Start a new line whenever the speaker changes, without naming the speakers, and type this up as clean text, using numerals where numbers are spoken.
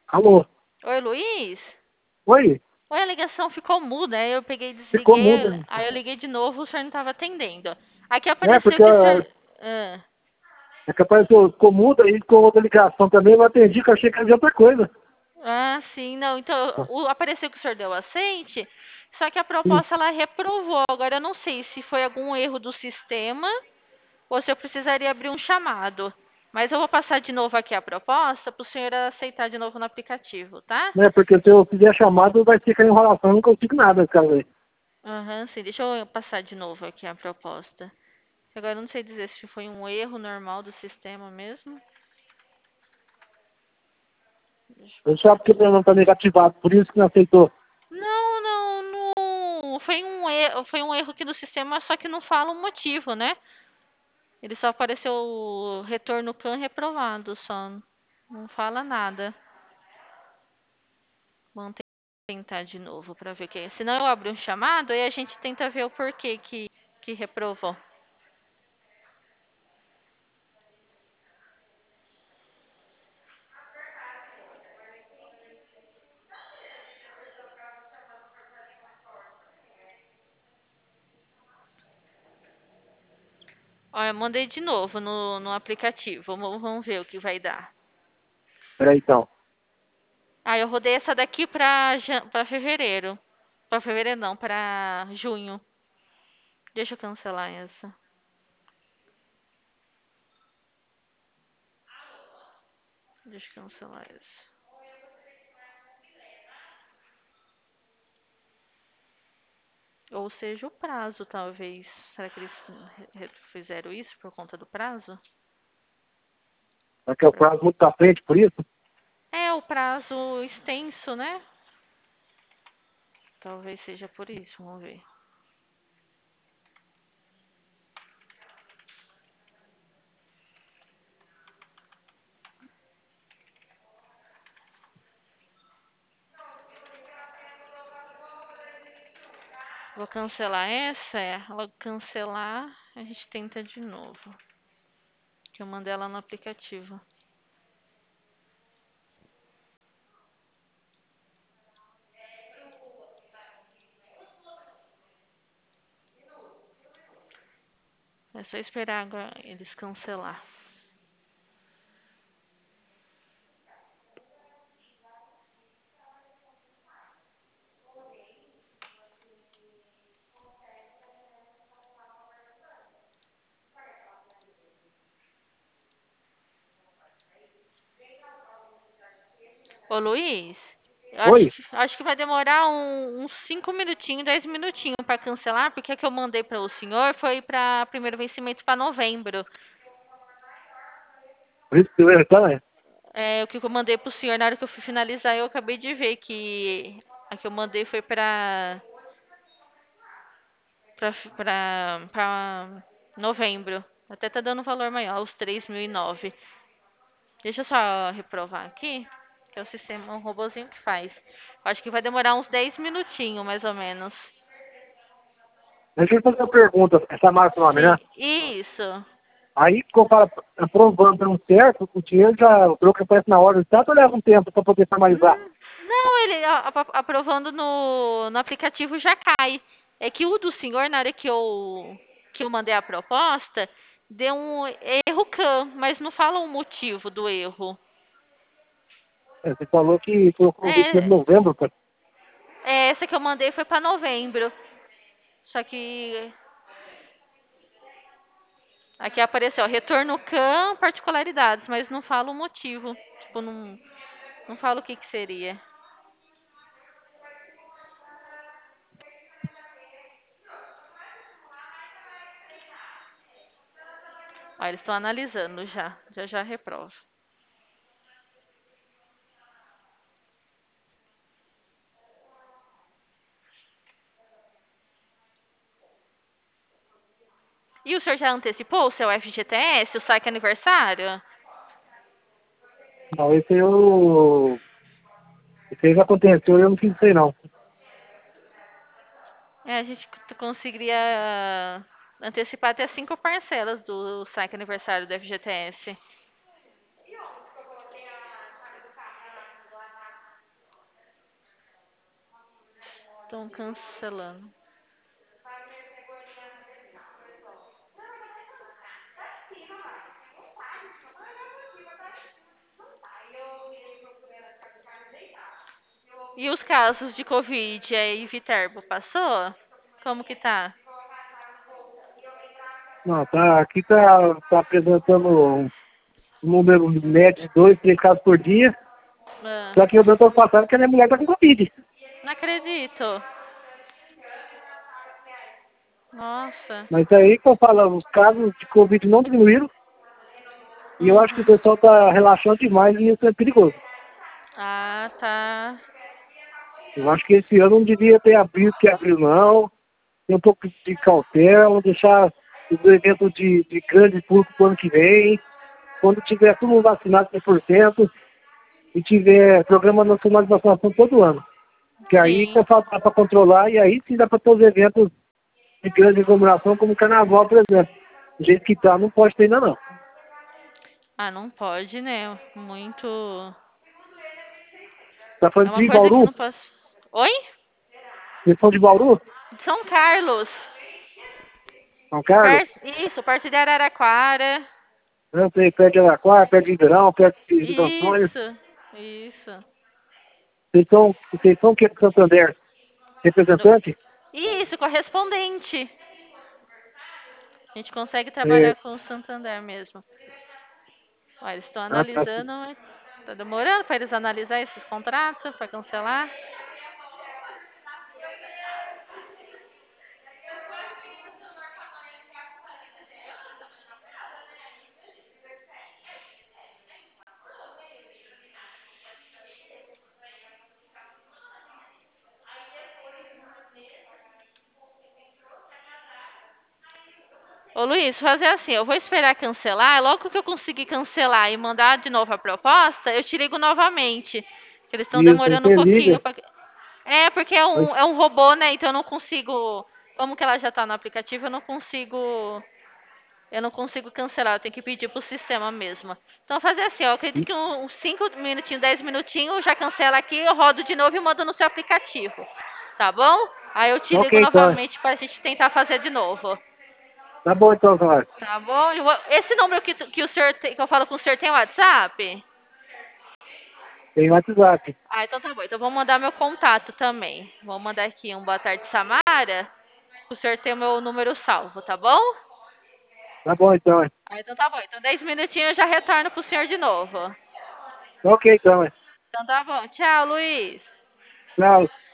Alô?
Oi, Luiz?
Oi?
Oi, a ligação ficou muda, aí eu peguei e
Ficou
desliguei,
muda.
aí eu liguei de novo, o senhor não estava atendendo. Aqui
É,
apareceu
porque
que o senhor... Ah.
é capaz que ficou muda e com outra ligação também, eu não atendi, que eu achei que era de outra coisa.
Ah, sim, não. Então, apareceu que o senhor deu aceite, só que a
Sim.
proposta ela reprovou. Agora eu não sei se foi algum erro do sistema ou se eu precisaria abrir um chamado. Mas eu vou passar de novo aqui a proposta para o senhor aceitar de novo no aplicativo, tá?
Né, porque se eu fizer a chamada, vai ficar enrolação, eu não consigo nada, cara. Aí.
Aham, sim. Deixa eu passar de novo aqui a proposta. Agora eu não sei dizer se foi um erro normal do sistema mesmo. Deixa eu
Eu
passar
sabe que
aqui.
o meu não tá negativado, por isso que não aceitou.
Não, não, não. Foi um erro aqui do sistema, só que não fala o motivo, né? Ele só apareceu o retorno CAN reprovado, só. Não fala nada. Vamos tentar de novo para ver o que é. Senão eu abro um chamado e a gente tenta ver o porquê que reprovou. Ó, eu mandei de novo no aplicativo. Vamos ver o que vai dar.
Peraí, então.
Ah, eu rodei essa daqui para fevereiro. Para fevereiro não, para junho. Deixa eu cancelar essa. Deixa eu cancelar essa. Ou seja, o prazo, talvez. Será que eles fizeram isso por conta do prazo?
É que é o prazo muito pra frente, por isso.
É, o prazo extenso, né? Talvez seja por isso, vamos ver. Vou cancelar essa, ela cancelar, a gente tenta de novo. Que eu mandei ela no aplicativo. É só esperar agora eles cancelar. Ô Luiz,
Oi?
acho que vai demorar uns 5 minutinhos, 10 minutinhos para cancelar, porque a que eu mandei para o senhor foi para primeiro vencimento para novembro.
Por isso que eu então, é.
É, o que eu mandei para o senhor na hora que eu fui finalizar, eu acabei de ver que a que eu mandei foi para novembro. Até tá dando um valor maior, os 3.009. Deixa eu só reprovar aqui, que é o sistema, um robozinho que faz. Acho que vai demorar uns 10 minutinhos, mais ou menos.
Deixa eu fazer uma pergunta, essa marca nome, né?
Sim, isso.
Aí, quando fala aprovando dando certo, o dinheiro já, o troco aparece na hora, tanto leva um tempo para poder formalizar.
Não, ele aprovando no aplicativo já cai. É que o do senhor, na hora que eu mandei a proposta, deu um erro CAN, mas não fala o motivo do erro.
É, você falou que colocou o vencimento em
É,
novembro, cara.
essa que eu mandei foi para novembro. Só que aqui apareceu, ó, retorno CAN, particularidades, mas não fala o motivo. Tipo, não fala o que seria. Ó, eles estão analisando já. Já reprova. E o senhor já antecipou o seu FGTS, o saque aniversário?
Não, esse aí já aconteceu, eu não fiz isso aí não.
É, a gente conseguiria antecipar até 5 parcelas do saque aniversário do FGTS. Estão cancelando. E os casos de Covid aí, Viterbo, passou? Como que tá?
Não, aqui tá apresentando um número médio de 2, 3 casos por dia.
Ah,
Só que o doutor passado que a minha mulher tá com Covid.
não acredito. Nossa.
Mas aí que eu falo, os casos de Covid não diminuíram. E eu acho que o
Uhum.
pessoal tá relaxando demais e isso é perigoso.
Ah, tá.
Eu acho que esse ano não devia ter abrido que abriu, não. Tem um pouco de cautela, deixar os eventos de grande público pro ano que vem. Quando tiver todo mundo vacinado 100% e tiver programa nacional de vacinação todo ano. Que aí
Sim.
que dá para controlar e aí sim dá para ter os eventos de grande aglomeração, como o carnaval, por exemplo. Do jeito que tá, não pode ter ainda não.
Ah, não pode, né? Muito.
Tá
É
falando
uma
de
coisa que
Bauru?
não posso. Oi?
Vocês são de Bauru?
São Carlos.
São Carlos?
Isso, perto de Araraquara.
Eu sei, perto de Araquara, perto de Ribeirão, perto de Santo Antônio.
Isso. Isso.
Vocês são o que do Santander?
No-
Representante?
Isso, correspondente. A gente consegue
É,
trabalhar com o Santander mesmo. Olha, eles estão
tá.
analisando, mas tá demorando para eles analisar esses contratos, para cancelar. Ô Luiz, fazer assim, eu vou esperar cancelar, logo que eu conseguir cancelar e mandar de novo a proposta, eu te ligo novamente. Que eles estão
Isso, aí
demorando um
você
pouquinho.
liga.
É, porque é um robô, né? Então eu não consigo. Como que ela já tá no aplicativo, eu não consigo. Eu não consigo cancelar, eu tenho que pedir pro sistema mesmo. Então fazer assim, eu acredito que uns 5 minutinhos, 10 minutinhos, já cancela aqui, eu rodo de novo e mando no seu aplicativo. Tá bom? Aí eu te
Ok,
ligo
então.
novamente pra gente tentar fazer de novo.
Tá bom, então, Zóio.
Tá bom? Esse número que o senhor que eu falo com o senhor tem WhatsApp?
Tem WhatsApp.
Ah, então tá bom. Então vou mandar meu contato também. Vou mandar aqui um boa tarde, Samara. O senhor tem o meu número salvo, tá bom?
Tá bom, então.
Ah, então tá bom. Então 10 minutinhos eu já retorno pro senhor de novo.
Ok, então.
Então tá bom. Tchau, Luiz.
Tchau.